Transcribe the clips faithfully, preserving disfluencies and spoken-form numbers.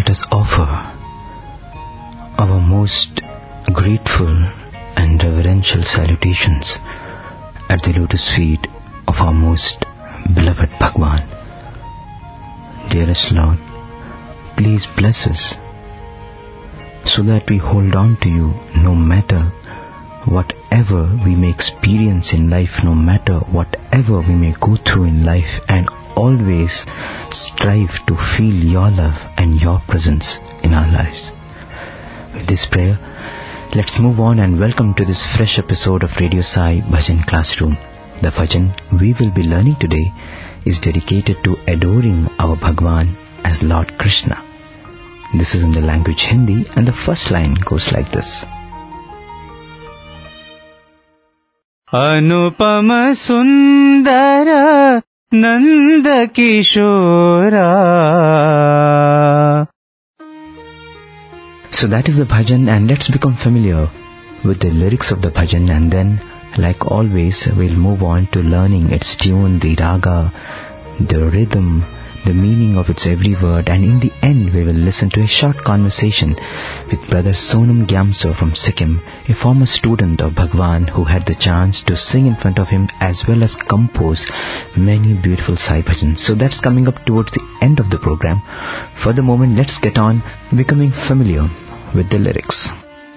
let us offer our most grateful and reverential salutations at the lotus feet of our most beloved Bhagwan. Dearest Lord, please bless us so that we hold on to you no matter whatever we may experience in life, no matter whatever we may go through in life, and always strive to feel your love and your presence in our lives. With this prayer, let's move on and welcome to this fresh episode of Radio Sai Bhajan Classroom. The bhajan we will be learning today is dedicated to adoring our Bhagwan as Lord Krishna. This is in the language Hindi, and the first line goes like this. Anupama Sundara Nanda Kishora. So that is the bhajan, and let's become familiar with the lyrics of the bhajan, and then, like always, we'll move on to learning its tune, the raga, the rhythm, the meaning of its every word, and in the end we will listen to a short conversation with Brother Sonam Gyamso from Sikkim, a former student of Bhagwan who had the chance to sing in front of him as well as compose many beautiful Sai bhajans. So that's coming up towards the end of the program. For the moment, let's get on becoming familiar with the lyrics.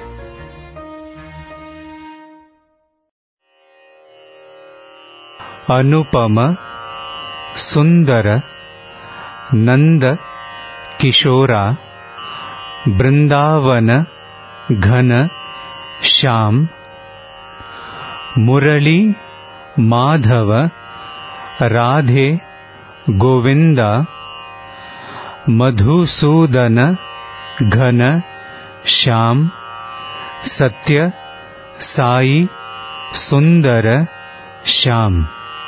Anupama Sundara Nanda Kishora Brindavana Ghana Shyam Murali Madhava Radhe Govinda Madhusudana Ghana Shyam Satya Sai Sundara Shyam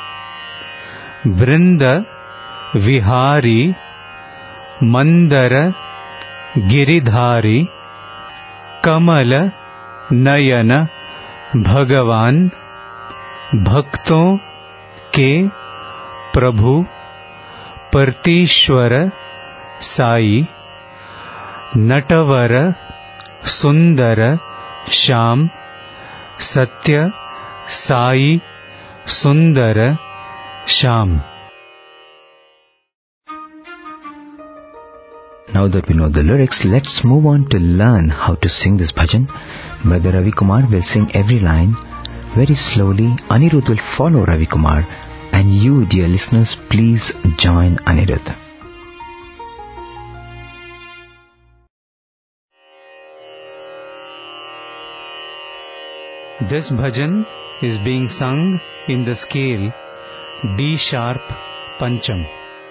Brinda Vihari Mandara Giridhari Kamala Nayana Bhagavan Bhakton ke Prabhu Partishwara Sai Natavara Sundara Shyam Satya Sai Sundara Shyam. Now that we know the lyrics, let's move on to learn how to sing this bhajan. Brother Ravi Kumar will sing every line very slowly. Anirudh will follow Ravi Kumar, and you, dear listeners, please join Anirudh. This bhajan is being sung in the scale D sharp Pancham.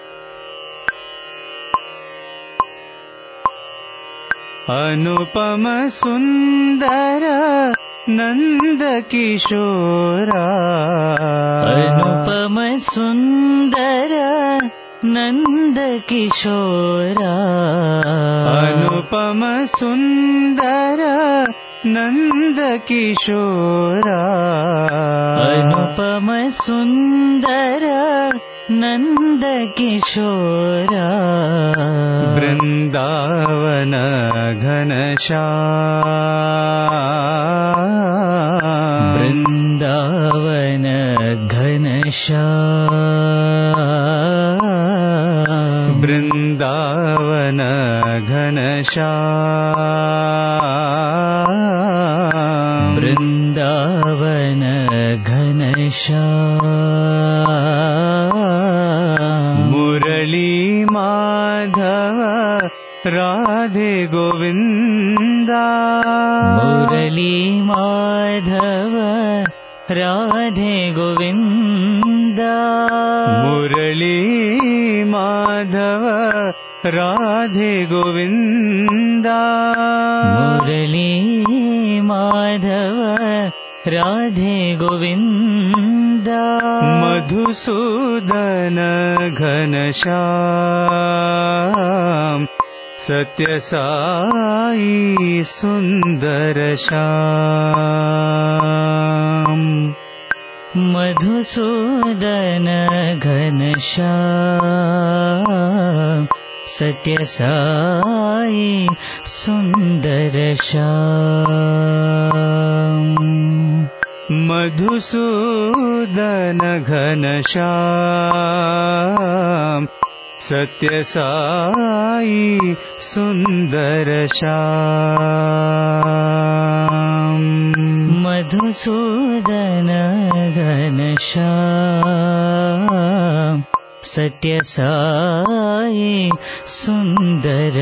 Anupama Sundara Nanda Kishora. Anupama Sundara Nanda Kishora. Anupama Sundara Nanda Kishora. Anupama Sundara Nanda Kishora. Brindavana Ghanashyam. Brindavana Ghanashyam. Brindavana Ghanashyam. Brindavana Ghanashyam. Murali Madhava Radhe Govinda. Murali Madhava Radhe Govinda. Murali Madhava Radhe Govinda. Murali Madhava Radhe Govinda. Madhusudana Ghanashyam Satya Sai Sundara Shyam. Madhusudana Ghanashyam सत्य साई सुंदर श्याम मधुसूदन घनश्याम सत्य साई सुंदर श्याम मधुसूदन घनश्याम सत्य साई सुंदर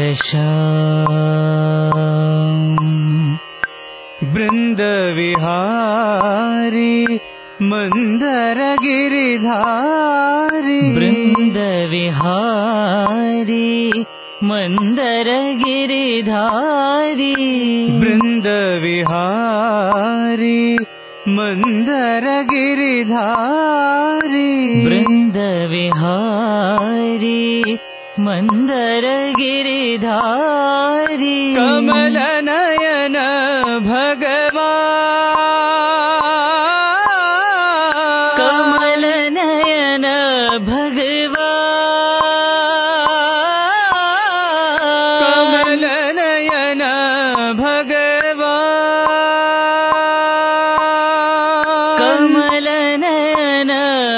श्याम बृंद विहारी मंदर गिरिधारी बृंद विहारी मंदर गिरिधारी बृंद विहारी मंदर गिरिधारी बृंद विहारी मंदर गिरिधारी कमल नयन भगवान कमल नयन भगवान कमल नयन भगवान कमल नयन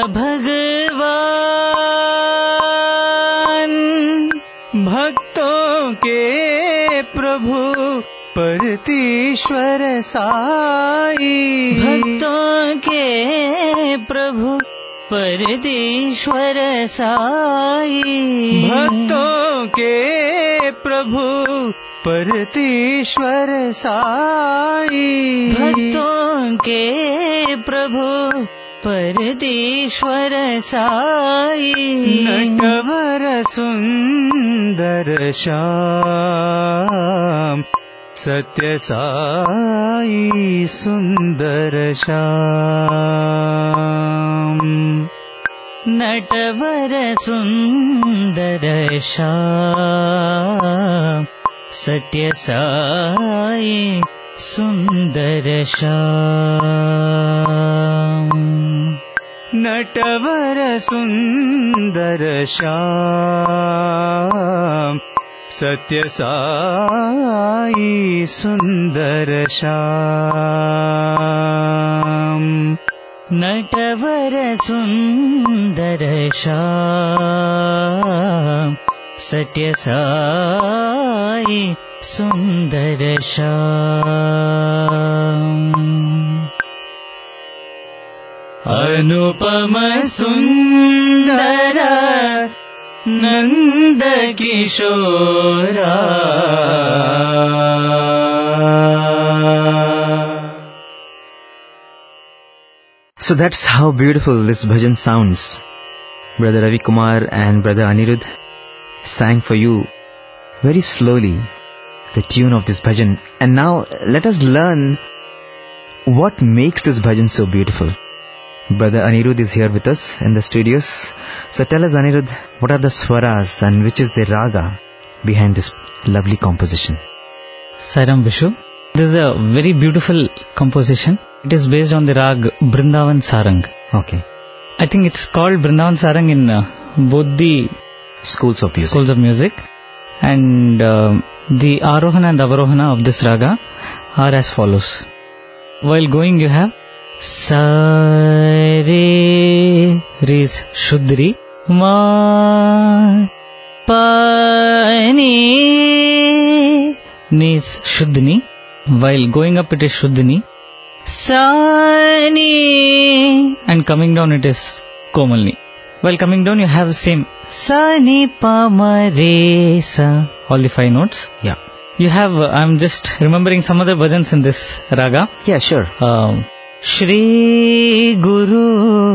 भगवान भक्तों के प्रभु परतीश्वर साई भक्तों के प्रभु परतीश्वर साई भक्तों के प्रभु परतीश्वर साई भक्तों के प्रभु परतीश्वर साई नटवर सुंदर श्याम सत्य साई सुंदर श्याम नटवर सुंदर श्याम सत्य साई सुंदर श्याम नटवर सुंदर श्याम सत्य साई सुंदर श्याम नटवर सुंदर श्याम सत्य साई सुंदर श्याम अनुपम सुंदर नंद किशोरा So that's how beautiful this bhajan sounds. Brother Ravi Kumar and Brother Anirudh sang for you very slowly the tune of this bhajan. And now let us learn what makes this bhajan so beautiful. Brother Anirudh is here with us in the studios. So tell us, Anirudh, what are the swaras and which is the raga behind this lovely composition? Sairam Vishu. This is a very beautiful composition. It is based on the rag Brindavan Sarang. Okay. I think it's called Brindavan Sarang in uh, both the Schools of music. schools of music. And uh, the Arohana and Avarohana of this raga are as follows. While going you have Sa Re Re is Shuddri Ma Pa Ni Ni is Shuddhni. While going up it is Shuddhni. Sa Ni and coming down it is Komalni. While coming down you have same Sa Ni Pa Ma Re Sa, all the five notes. Yeah. You have, uh, I'm just remembering some other bhajans in this raga. Yeah, sure. Uh, Shri Guru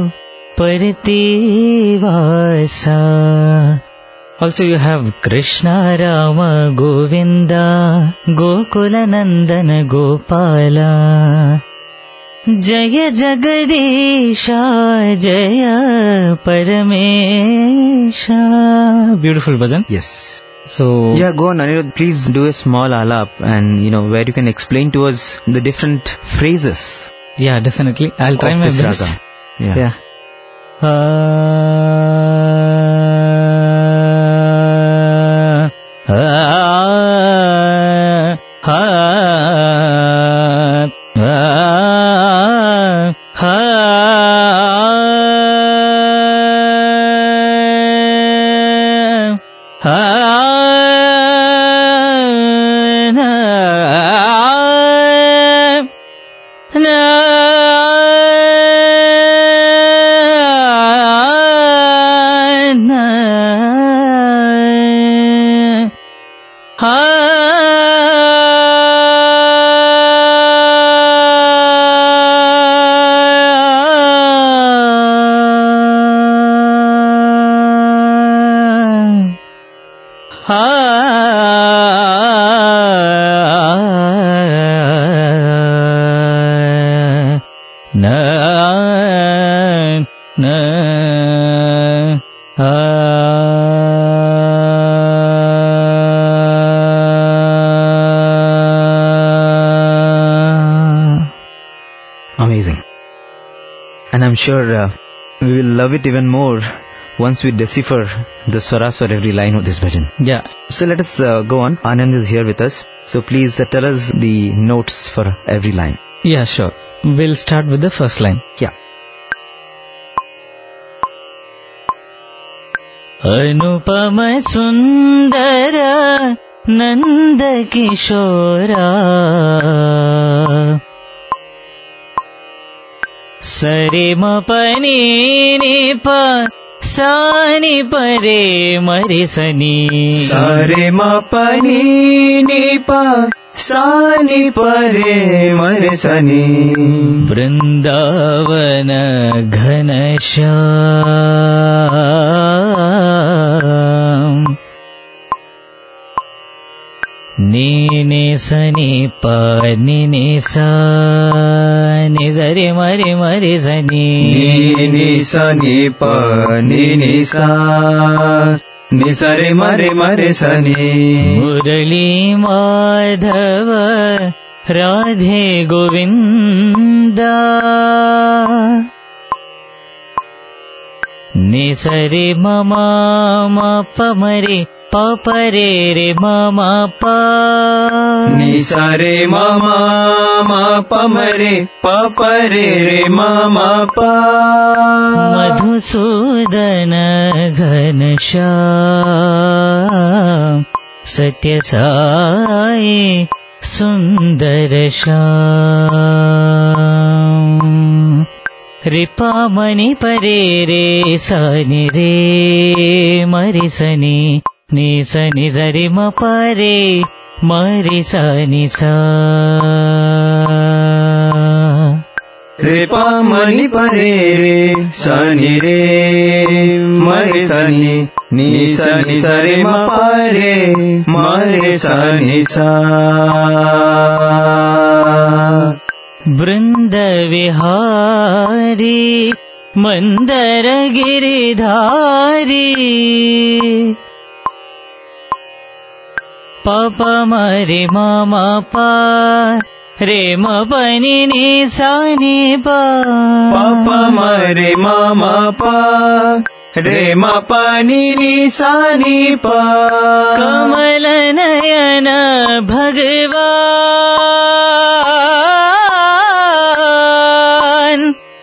Partivasa. Also you have Krishna Rama Govinda Gokula Nandana Gopala Jaya Jagadisha Jaya Paramesha. Beautiful bhajan. Yes. So Yeah, go on, Anirudh. Please do a small alap and, you know, where you can explain to us the different phrases. yeah, definitely. I'll try of my this best. raga. Yeah. Yeah. Uh, Amazing. And I'm sure uh, we will love it even more once we decipher the swaras for every line of this bhajan. Yeah. So let us uh, go on. Anand is here with us. So please uh, tell us the notes for every line. Yeah, sure. We'll start with the first line. Yeah. Anupama Sundara Nanda Kishora Sare ma pani ni pa sani pare marisani. Sare ma pani ni pa sani pare marisani. Vrindavana ghanasham ni ni sani pa ni ni sa ni zari mari mari sani. Ni ni sa ni pa ni ni sa ni sare mare mare sani. Murali Madhava Radhe Govinda ni sare mama ma pa mare pa pare re mama pa. Ni sare mama ma pa mare pa pare re mama pa. Madhusudana Ghanasham Satya Sai Sundarasham. Ripa mani pare re sani re marisani. Ni sani zari ma pare marisani sa. Ripa mani pare re sani re marisani. Ni sani sare ma pare marisani sa. Brinda Vihari Mandara Giridhari Papa Mari Mama Pa Re Ma Pani Ni Sa Ni Pa. Papa Mare Mama Pa Re Ma Pani Ni Sa Ni Pa. Kamala Nayana Bhagavan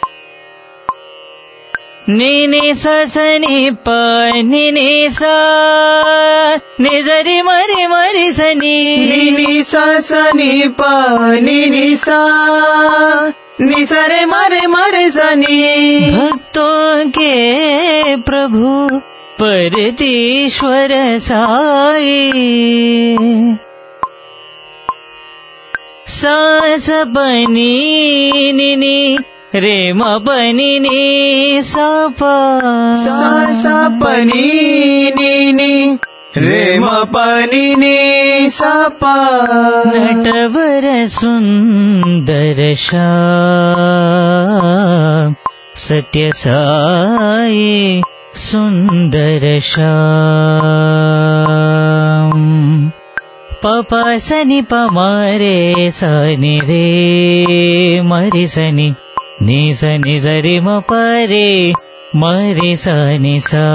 Ni ni sa sa ni pa ni ni sa ni zari mari mari sa ni. Ni ni sa sa ni pa ni ni sa ni sare mare mare sa ni. भक्तों के प्रभु परतीश्वर साई सा सा पनी नि नि रे म पनी नि सा पा. सा सा पनी नि नि रे म पनी नि सा पा. नटवर सुंदर श्याम सत्य साई सुंदर श्याम. पपा सनि पमारे सनि रे मरि सनि नि सनि जरि म परे मरि सनि सा.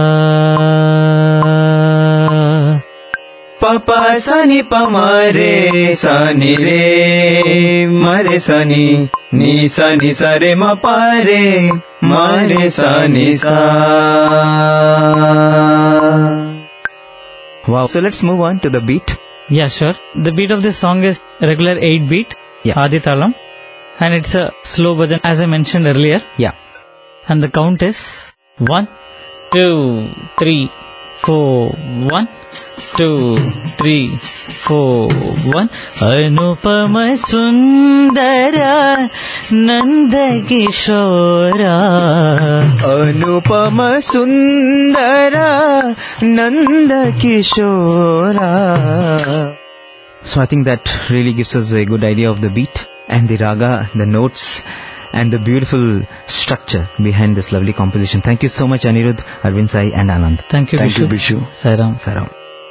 पपा सनि पमारे सनि रे मरे सनि नि सनि सरे म परे मरे सनि सा. So let's move on to the beat. Yeah, sure. The beat of this song is regular eight beat, Yeah. Adi Talam, and it's a slow bhajan as I mentioned earlier. Yeah. And the count is one, two, three, four, one, two, three, four, one. Anupama Sundara Nanda Kishora. Anupama Sundara Nanda Kishora. So I think that really gives us a good idea of the beat and the raga, the notes, and the beautiful structure behind this lovely composition. Thank you so much, Anirudh, Arvind Sai and Anand. Thank you, Thank Bishu. you, Bishu. Sairam. Saram.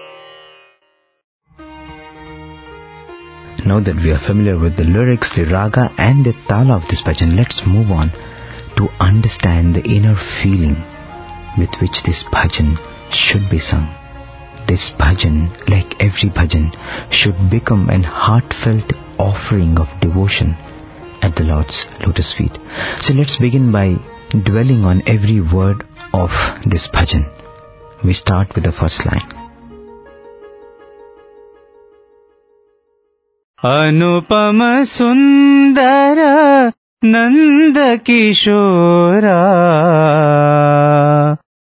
Now that we are familiar with the lyrics, the raga and the tala of this bhajan, let's move on to understand the inner feeling with which this bhajan should be sung. This bhajan, like every bhajan, should become an heartfelt offering of devotion at the Lord's lotus feet. So let's begin by dwelling on every word of this bhajan. We start with the first line. Anupama Sundara Nanda Kishora.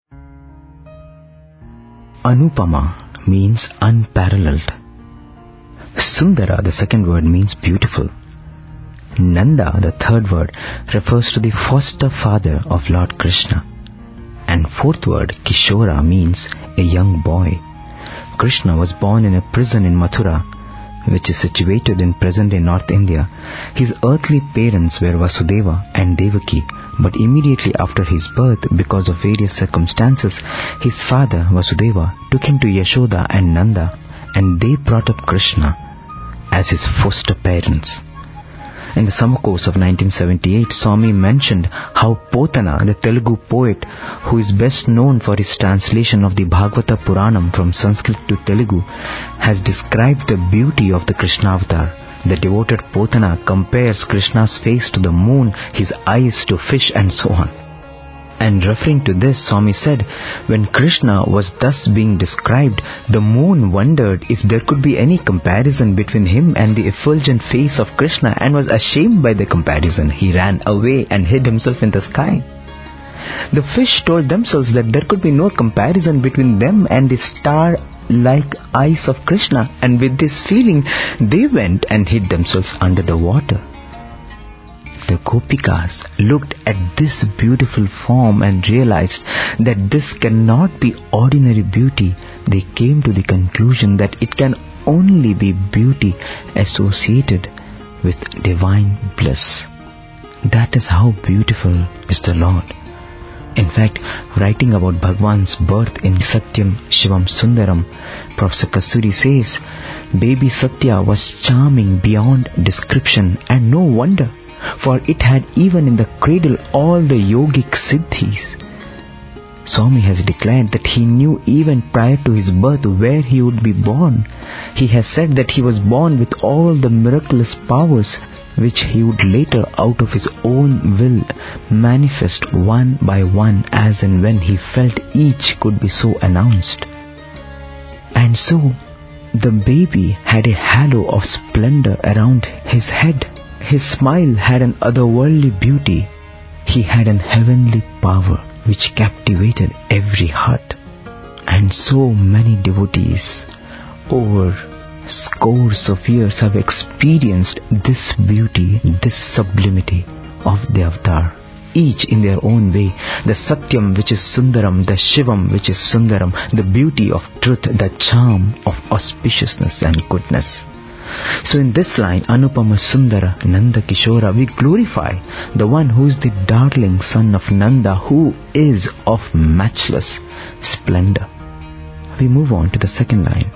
Anupama means unparalleled. Sundara, the second word, means beautiful. Nanda, the third word, refers to the foster father of Lord Krishna. And fourth word, Kishora, means a young boy. Krishna was born in a prison in Mathura, which is situated in present-day North India. His earthly parents were Vasudeva and Devaki, but immediately after his birth, because of various circumstances, his father, Vasudeva, took him to Yashoda and Nanda, and they brought up Krishna as his foster parents. In the summer course of nineteen seventy-eight, Swami mentioned how Potana, the Telugu poet, who is best known for his translation of the Bhagavata Puranam from Sanskrit to Telugu, has described the beauty of the Krishna avatar. The devoted Potana compares Krishna's face to the moon, his eyes to fish, and so on. And referring to this, Swami said, when Krishna was thus being described, the moon wondered if there could be any comparison between him and the effulgent face of Krishna, and was ashamed by the comparison. He ran away and hid himself in the sky. The fish told themselves that there could be no comparison between them and the star-like eyes of Krishna, and with this feeling, they went and hid themselves under the water. The Gopikas looked at this beautiful form and realized that this cannot be ordinary beauty. They came to the conclusion that it can only be beauty associated with divine bliss. That is how beautiful is the Lord. In fact, writing about Bhagwan's birth in Satyam Shivam Sundaram, Professor Kasturi says, baby Satya was charming beyond description, and no wonder, for it had even in the cradle all the yogic siddhis. Swami has declared that he knew even prior to his birth where he would be born. He has said that he was born with all the miraculous powers which he would later out of his own will manifest one by one as and when he felt each could be so announced. And so the baby had a halo of splendor around his head. His smile had an otherworldly beauty. He had an heavenly power which captivated every heart. And so many devotees over scores of years have experienced this beauty, this sublimity of the avatar, each in their own way. The Satyam, which is Sundaram, the Shivam, which is Sundaram, the beauty of truth, the charm of auspiciousness and goodness. So in this line, Anupama Sundara Nanda Kishora, we glorify the one who is the darling son of Nanda, who is of matchless splendor. We move on to the second line.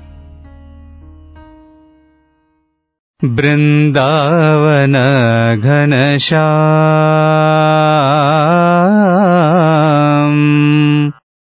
Brindavana Ghanasham.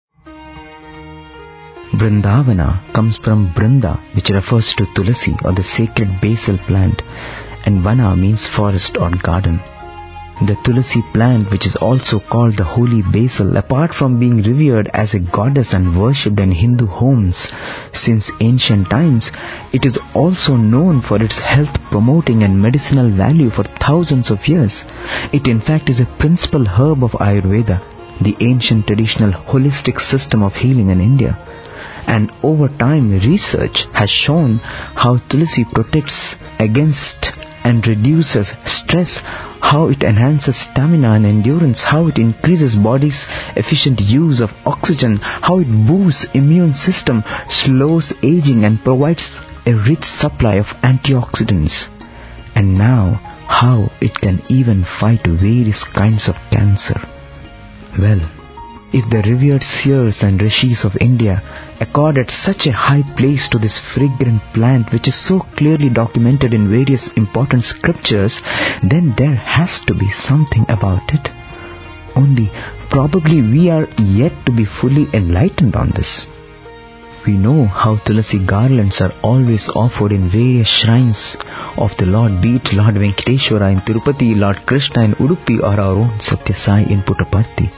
Brindavana comes from Brinda, which refers to Tulasi or the sacred basil plant, and Vana means forest or garden. The Tulasi plant, which is also called the holy basil, apart from being revered as a goddess and worshipped in Hindu homes since ancient times, it is also known for its health-promoting and medicinal value for thousands of years. It in fact is a principal herb of Ayurveda, the ancient traditional holistic system of healing in India. And over time, research has shown how Tulasi protects against and reduces stress, how it enhances stamina and endurance, how it increases body's efficient use of oxygen, how it boosts immune system, slows aging and provides a rich supply of antioxidants. And now, how it can even fight various kinds of cancer. Well, if the revered seers and rishis of India accorded such a high place to this fragrant plant, which is so clearly documented in various important scriptures, then there has to be something about it. Only probably we are yet to be fully enlightened on this. We know how Tulasi garlands are always offered in various shrines of the Lord, be it Lord Venkateshwara in Tirupati, Lord Krishna in Udupi, or our own Satya Sai in Puttaparthi.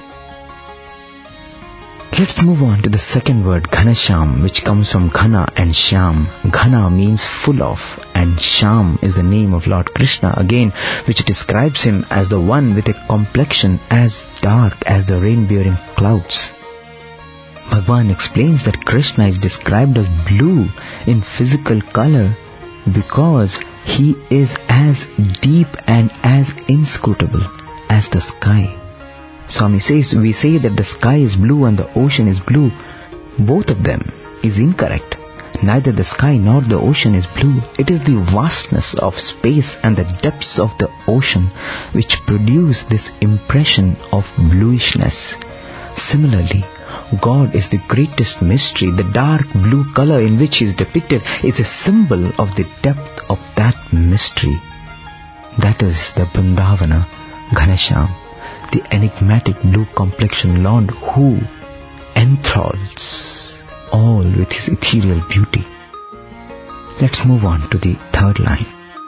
Let's move on to the second word, Ghanasham, which comes from Ghana and Shyam. Ghana means full of, and Shyam is the name of Lord Krishna again, which describes him as the one with a complexion as dark as the rain-bearing clouds. Bhagwan explains that Krishna is described as blue in physical color because he is as deep and as inscrutable as the sky. Swami says, we say that the sky is blue and the ocean is blue. Both of them is incorrect. Neither the sky nor the ocean is blue. It is the vastness of space and the depths of the ocean which produce this impression of bluishness. Similarly, God is the greatest mystery. The dark blue color in which he is depicted is a symbol of the depth of that mystery. That is the Vrindavana, Ghanasham, the enigmatic blue complexion Lord who enthralls all with his ethereal beauty. Let's move on to the third line.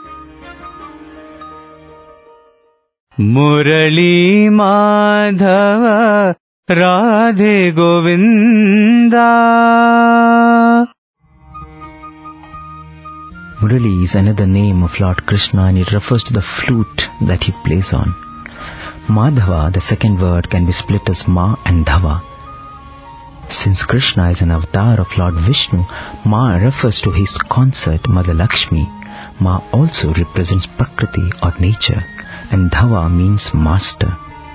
Murali Madhava Radhe Govinda. Murali is another name of Lord Krishna, and it refers to the flute that he plays on. Madhava, the second word, can be split as Ma and Dhava. Since Krishna is an avatar of Lord Vishnu, Ma refers to his consort Mother Lakshmi. Ma also represents Prakriti or nature, and Dhava means master.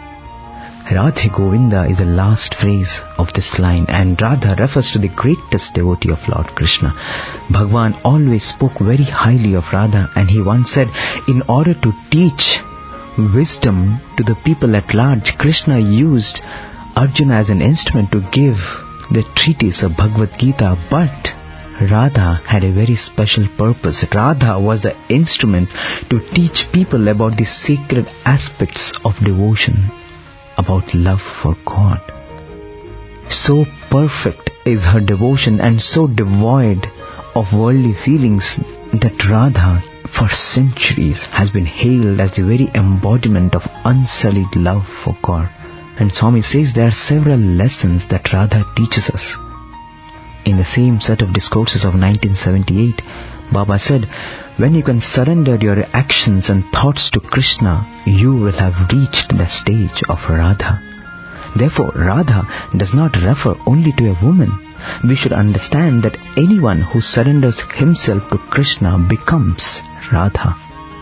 Radhe Govinda is the last phrase of this line, and Radha refers to the greatest devotee of Lord Krishna. Bhagwan always spoke very highly of Radha, and he once said, in order to teach wisdom to the people at large, Krishna used Arjuna as an instrument to give the treatise of Bhagavad Gita, but Radha had a very special purpose. Radha was the instrument to teach people about the sacred aspects of devotion, about love for God. So perfect is her devotion and so devoid of worldly feelings that Radha for centuries has been hailed as the very embodiment of unsullied love for God. And Swami says there are several lessons that Radha teaches us. In the same set of discourses of nineteen seventy-eight, Baba said, when you can surrender your actions and thoughts to Krishna, you will have reached the stage of Radha. Therefore, Radha does not refer only to a woman. We should understand that anyone who surrenders himself to Krishna becomes Radha.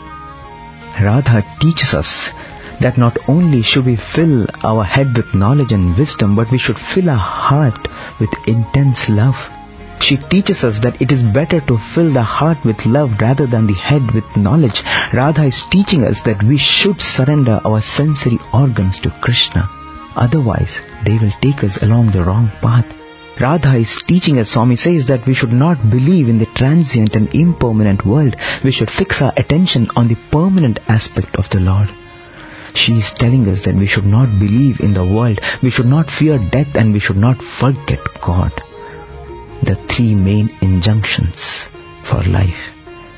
Radha teaches us that not only should we fill our head with knowledge and wisdom, but we should fill our heart with intense love. She teaches us that it is better to fill the heart with love rather than the head with knowledge. Radha is teaching us that we should surrender our sensory organs to Krishna. Otherwise, they will take us along the wrong path. Radha is teaching us, Swami says, that we should not believe in the transient and impermanent world. We should fix our attention on the permanent aspect of the Lord. She is telling us that we should not believe in the world, we should not fear death, and we should not forget God. The three main injunctions for life.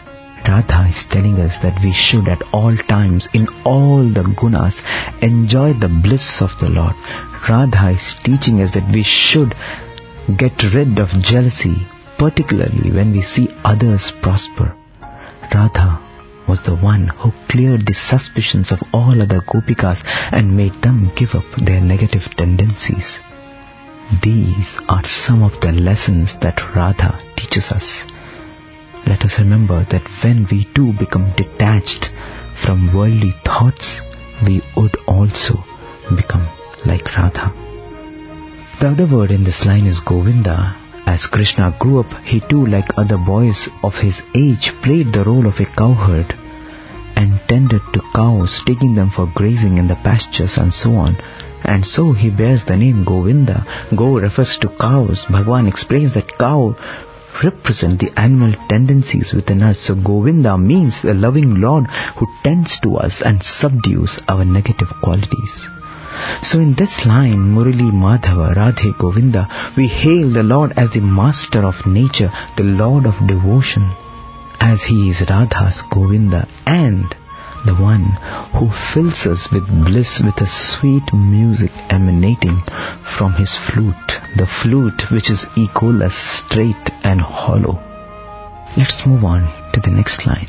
Radha is telling us that we should at all times, in all the gunas, enjoy the bliss of the Lord. Radha is teaching us that we should get rid of jealousy, particularly when we see others prosper. Radha was the one who cleared the suspicions of all other gopikas and made them give up their negative tendencies. These are some of the lessons that Radha teaches us. Let us remember that when we do become detached from worldly thoughts, we would also become like Radha. The other word in this line is Govinda. As Krishna grew up, he too, like other boys of his age, played the role of a cowherd and tended to cows, taking them for grazing in the pastures and so on. And so he bears the name Govinda. Go refers to cows. Bhagavan explains that cow represent the animal tendencies within us. So Govinda means the loving Lord who tends to us and subdues our negative qualities. So in this line, Murali Madhava Radhe Govinda, we hail the Lord as the master of nature, the Lord of devotion, as he is Radha's Govinda and the one who fills us with bliss with a sweet music emanating from his flute, the flute which is egoless, straight and hollow. Let's move on to the next line.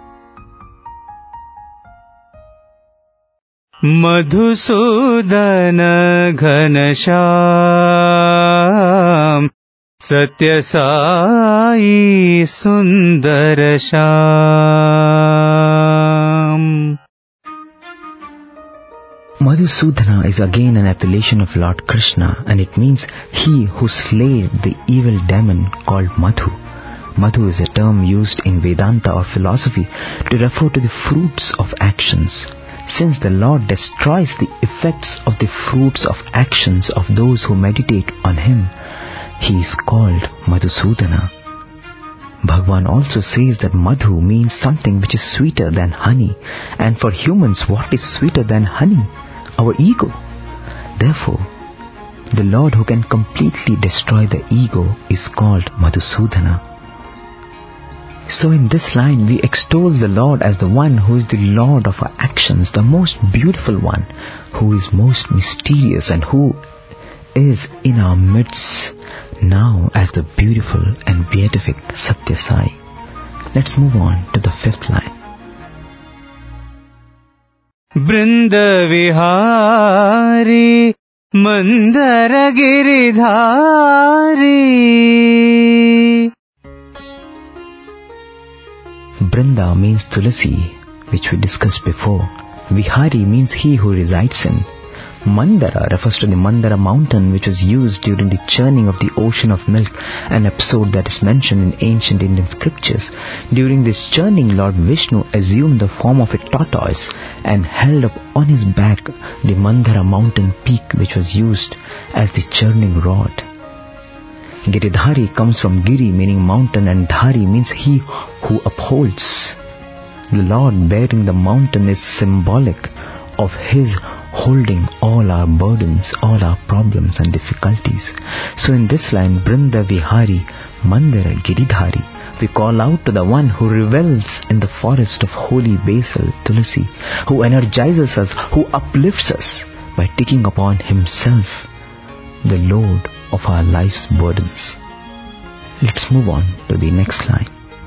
Madhusudana Ghanasham Satya Sai Sundarasham. Madhusudana is again an appellation of Lord Krishna, and it means he who slayed the evil demon called Madhu. Madhu is a term used in Vedanta or philosophy to refer to the fruits of actions. Since the Lord destroys the effects of the fruits of actions of those who meditate on him, he is called Madhusudana. Bhagavan also says that Madhu means something which is sweeter than honey. And for humans, what is sweeter than honey? Our ego. Therefore, the Lord who can completely destroy the ego is called Madhusudana. So in this line, we extol the Lord as the one who is the Lord of our actions, the most beautiful one, who is most mysterious and who is in our midst now as the beautiful and beatific Satya Sai. Let's move on to the fifth line. Brinda Vihari Mandara Giridhari. Brinda means Tulasi, which we discussed before. Vihari means he who resides in. Mandara refers to the Mandara mountain, which was used during the churning of the ocean of milk, an episode that is mentioned in ancient Indian scriptures. During this churning, Lord Vishnu assumed the form of a tortoise and held up on his back the Mandara mountain peak, which was used as the churning rod. Giridhari comes from Giri, meaning mountain, and Dhari means he who upholds. The Lord bearing the mountain is symbolic of his holding all our burdens, all our problems and difficulties. So in this line, Brinda Vihari Mandara Giridhari, we call out to the one who revels in the forest of holy basil, Tulasi, who energizes us, who uplifts us by taking upon himself the load of our life's burdens. Let's move on to the next line.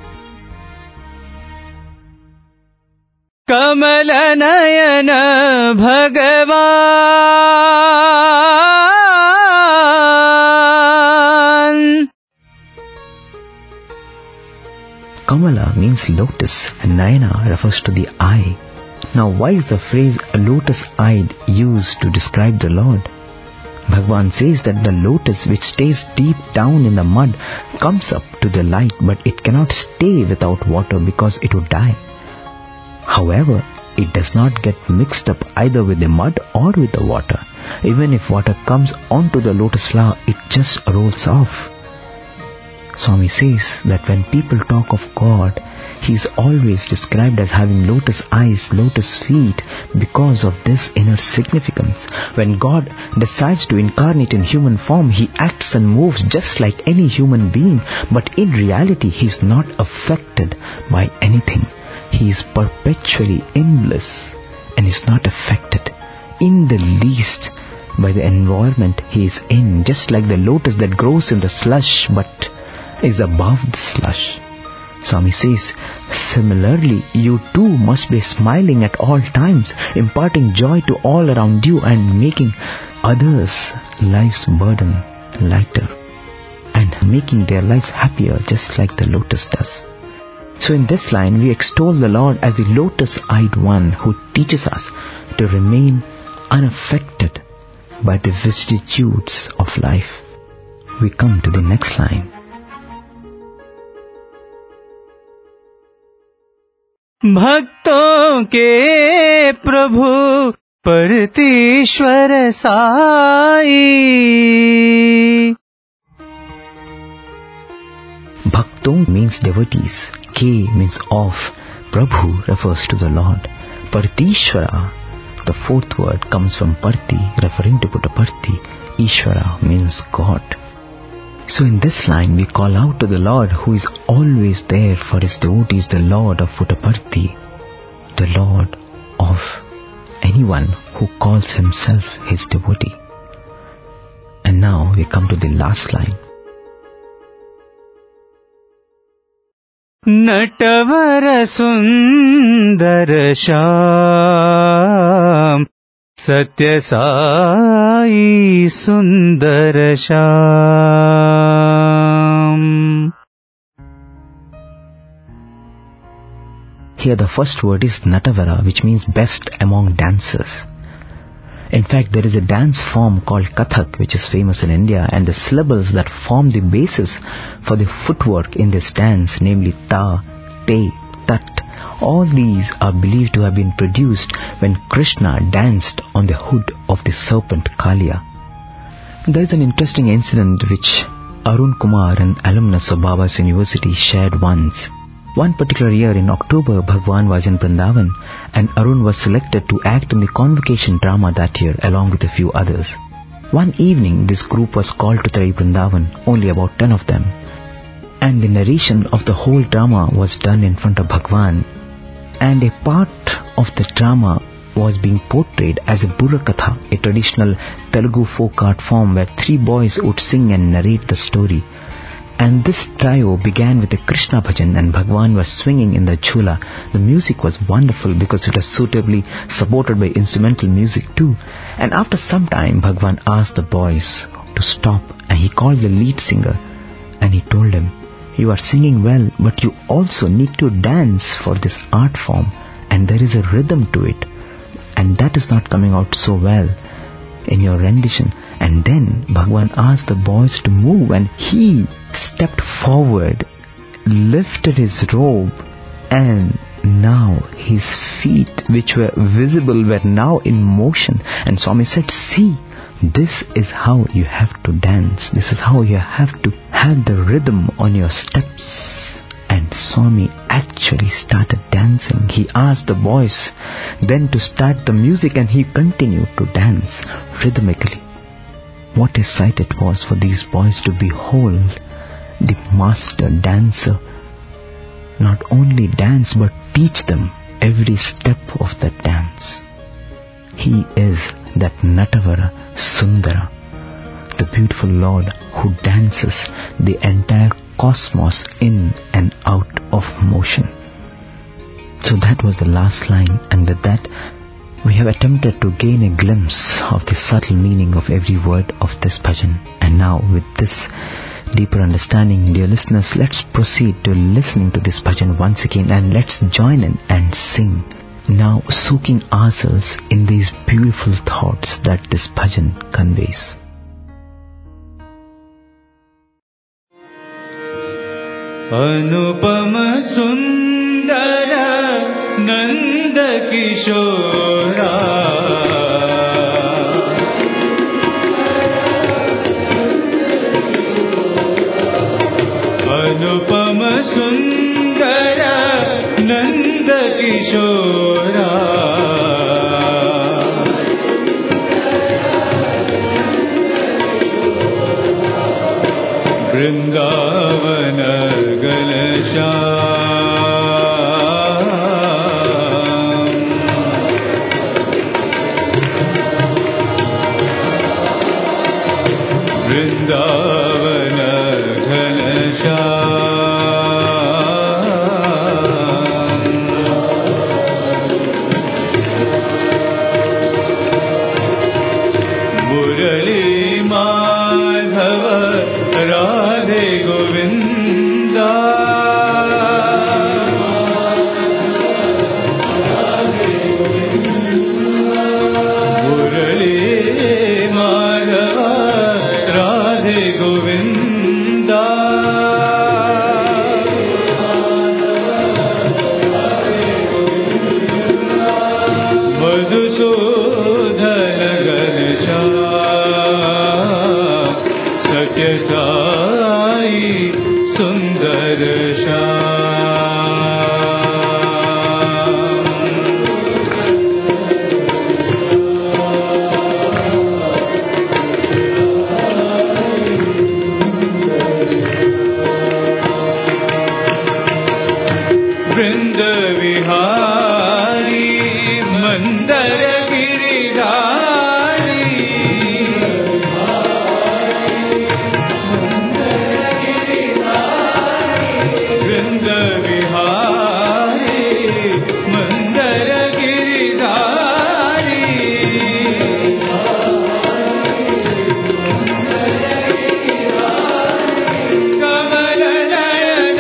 Kamala Nayana Bhagavan. Kamala means lotus and Nayana refers to the eye. Now why is the phrase lotus-eyed used to describe the Lord? Bhagavan says that the lotus which stays deep down in the mud comes up to the light, but it cannot stay without water because it would die. However, it does not get mixed up either with the mud or with the water. Even if water comes onto the lotus flower, it just rolls off. Swami says that when people talk of God, he is always described as having lotus eyes, lotus feet, because of this inner significance. When God decides to incarnate in human form, he acts and moves just like any human being, but in reality he is not affected by anything. He is perpetually in bliss and is not affected in the least by the environment he is in, just like the lotus that grows in the slush but is above the slush. Swami says, similarly, you too must be smiling at all times, imparting joy to all around you and making others' life's burden lighter and making their lives happier just like the lotus does. So in this line, we extol the Lord as the lotus-eyed one who teaches us to remain unaffected by the vicissitudes of life. We come to the next line. भक्तों के प्रभु परतीश्वर Sai. Bhakton means devotees. K means of. Prabhu refers to the Lord. Partishwara, the fourth word, comes from Parti, referring to Puttaparthi. Ishvara means God. So in this line we call out to the Lord who is always there for his devotees, the Lord of Puttaparthi, the Lord of anyone who calls himself his devotee. And now we come to the last line. Natwar सुंदर श्याम सत्य साई सुंदर Shyam. Here the first word is Natavara, which means best among dancers. In fact, there is a dance form called Kathak, which is famous in India, and the syllables that form the basis for the footwork in this dance, namely Ta, Te, Tat, all these are believed to have been produced when Krishna danced on the hood of the serpent Kalia. There is an interesting incident which Arun Kumar, an alumnus of Baba's University, shared once. One particular year in October, Bhagwan was in Vrindavan and Arun was selected to act in the convocation drama that year along with a few others. One evening, this group was called to Trai Vrindavan, only about ten of them. And the narration of the whole drama was done in front of Bhagwan. And a part of the drama was being portrayed as a Burrakatha, a traditional Telugu folk art form where three boys would sing and narrate the story. And this trio began with a Krishna bhajan and Bhagwan was swinging in the chula. The music was wonderful because it was suitably supported by instrumental music too. And after some time, Bhagwan asked the boys to stop and he called the lead singer and he told him, "You are singing well, but you also need to dance for this art form and there is a rhythm to it. And that is not coming out so well in your rendition." And then Bhagwan asked the boys to move and he stepped forward, lifted his robe, and now his feet, which were visible, were now in motion. And Swami said, "See, this is how you have to dance. This is how you have to have the rhythm on your steps." And Swami actually started dancing. He asked the boys then to start the music and he continued to dance rhythmically. What a sight it was for these boys to behold the master dancer not only dance but teach them every step of that dance. He is that Natavara Sundara, the beautiful Lord who dances the entire cosmos in and out of motion. So that was the last line, and with that we have attempted to gain a glimpse of the subtle meaning of every word of this bhajan. And now with this deeper understanding, dear listeners, let's proceed to listening to this bhajan once again and let's join in and sing, now soaking ourselves in these beautiful thoughts that this bhajan conveys. Anupama Sundara Nanda Kishora अनुपम सुंदर नंद किशोरा वृंदावन घनश्याम वृंदावन घनश्याम मुरली माधव राधे गोविंदा मुरली माधव राधे गोविंदा मधुसूदन घनश्याम सत्य साई सुंदर श्याम वृंद विहारी मंदर गिरिधारी वृंद विहारी मंदर गिरिधारी कमल नयन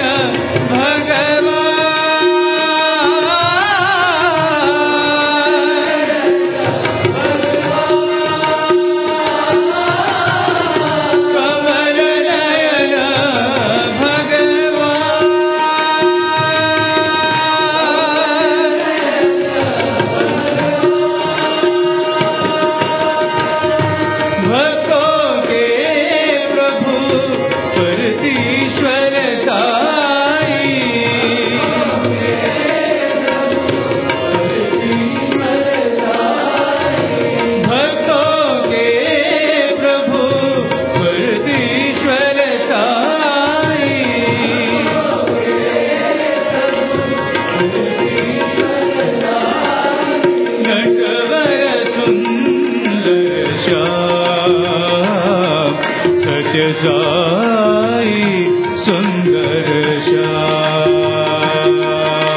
सत्य साई सुंदर श्याम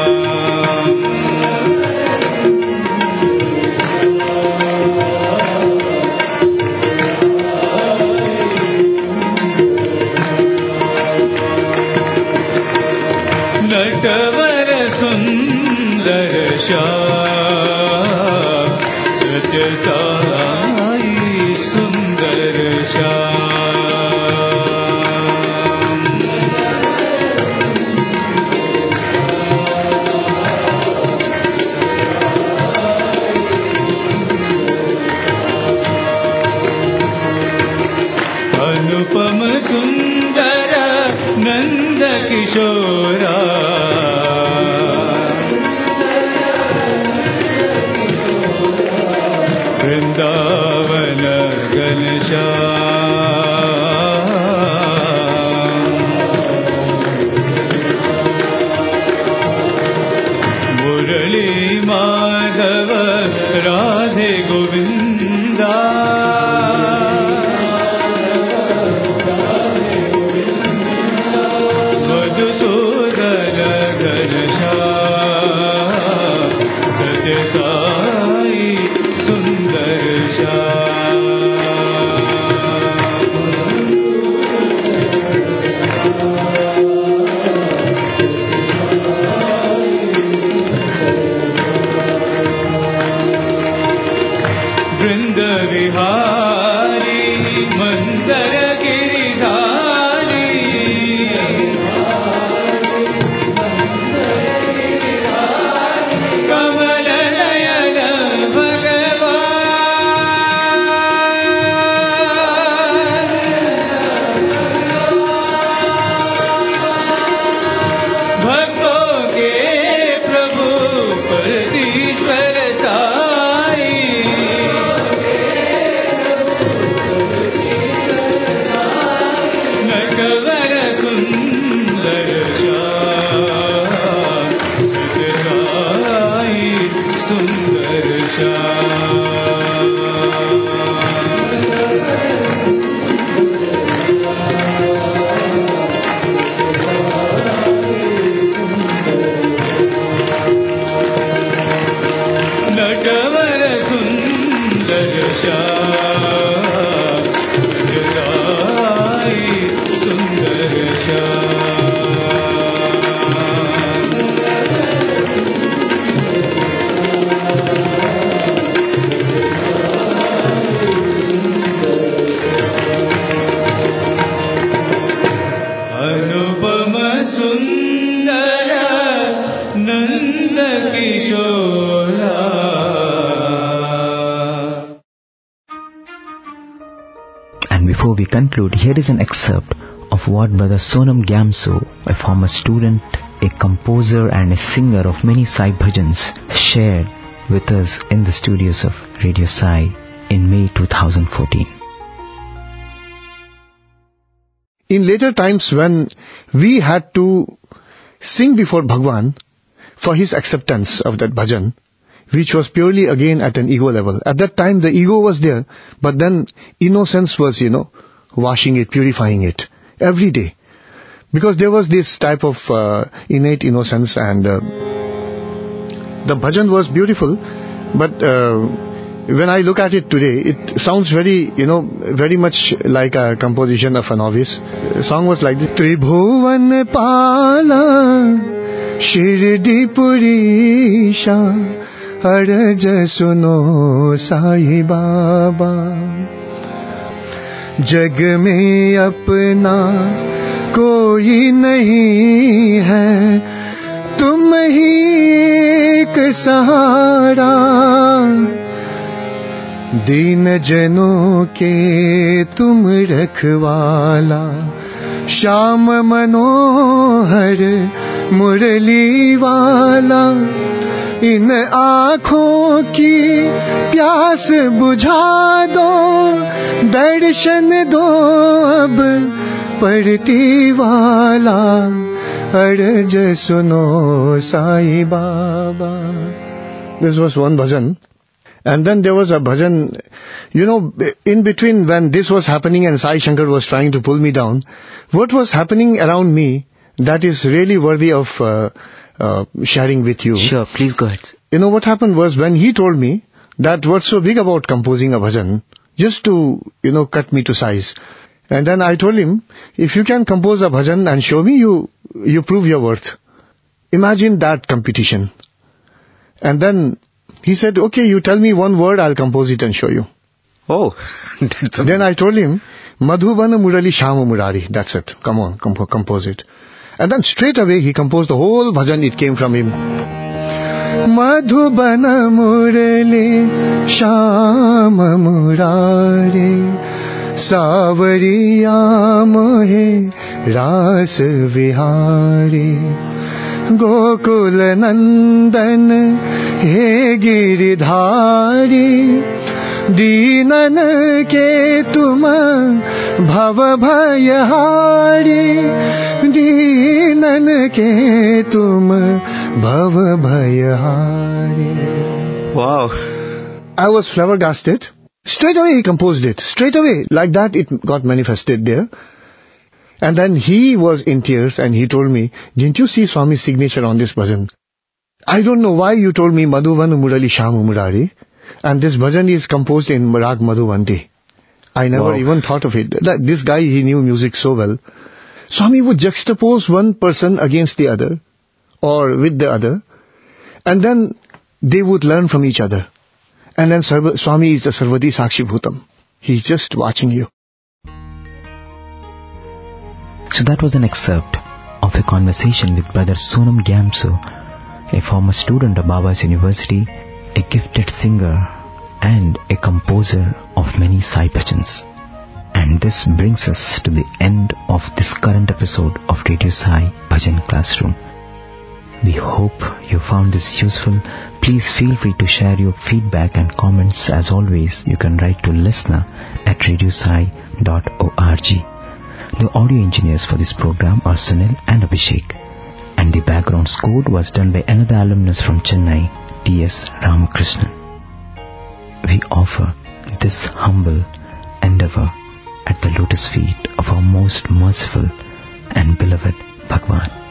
नटवर सुंदर श्याम सत्य साई सुंदर श्याम अनुपम सुंदर नंद किशोरा वृंदावन घनश्याम मुरली माधव राधे गोविंदा मधुसूदन नटवर सुंदर श्याम सतगाई सुंदर श्याम नटवर सुंदर श्याम सतगाई सुंदर अनुपम सुंदर नंद किशोरा. And before we conclude, here is an excerpt of what Brother Sonam Gyamso, a former student, a composer and a singer of many Sai bhajans, shared with us in the studios of Radio Sai in May twenty fourteen. In later times when we had to sing before Bhagwan for his acceptance of that bhajan, which was purely again at an ego level. At that time the ego was there, but then innocence was, you know, washing it, purifying it every day. Because there was this type of uh, innate innocence, and uh, the bhajan was beautiful, but uh, when I look at it today, it sounds very, you know, very much like a composition of a novice. The song was like this. Tribhuvan Pala Shirdi Purisha Araj Suno Sai Baba Jag mein apna koi nahi hai tum hi ek sahara दीन जनों के तुम रखवाला श्याम मनोहर मुरली वाला इन आँखों की प्यास बुझा दो दर्शन दो अब पड़ती वाला अर्ज सुनो Sai Baba. This was one bhajan. And then there was a bhajan, you know, in between when this was happening and Sai Shankar was trying to pull me down, what was happening around me that is really worthy of uh, uh, sharing with you. Sure, please go ahead. You know, what happened was when he told me that what's so big about composing a bhajan, just to, you know, cut me to size. And then I told him, if you can compose a bhajan and show me, you, you prove your worth. Imagine that competition. And then he said, okay, you tell me one word, I'll compose it and show you. Oh. Then I told him, Madhubana Murali Shama Murari. That's it. Come on, comp- compose it. And then straight away he composed the whole bhajan. It came from him. Madhubana Murali Shama Murari Savariya Mohe Ras Vihari Gokul Nandan He Giridhari Deenan ke tum bhav bhayhari Deenan ke tum bhav bhayhari. Wow. I was flabbergasted. Straight away he composed it. Straight away. Like that it got manifested there. And then he was in tears and he told me, didn't you see Swami's signature on this bhajan? I don't know why you told me Madhuvan Murali Shama Murari. And this bhajan is composed in Rag Madhuvanti. I never wow. even thought of it. That this guy, he knew music so well. Swami would juxtapose one person against the other, or with the other, and then they would learn from each other. And then Sarva, Swami is the Sarvadi Sakshi Bhutam. He's just watching you. So that was an excerpt of a conversation with Brother Sonam Gyamso, a former student of Baba's University, a gifted singer and a composer of many Sai bhajans. And this brings us to the end of this current episode of Radio Sai Bhajan Classroom. We hope you found this useful. Please feel free to share your feedback and comments. As always, you can write to listener at radiosai dot org. The audio engineers for this program are Sunil and Abhishek, and the background score was done by another alumnus from Chennai, T S Ramakrishnan. We offer this humble endeavor at the lotus feet of our most merciful and beloved Bhagwan.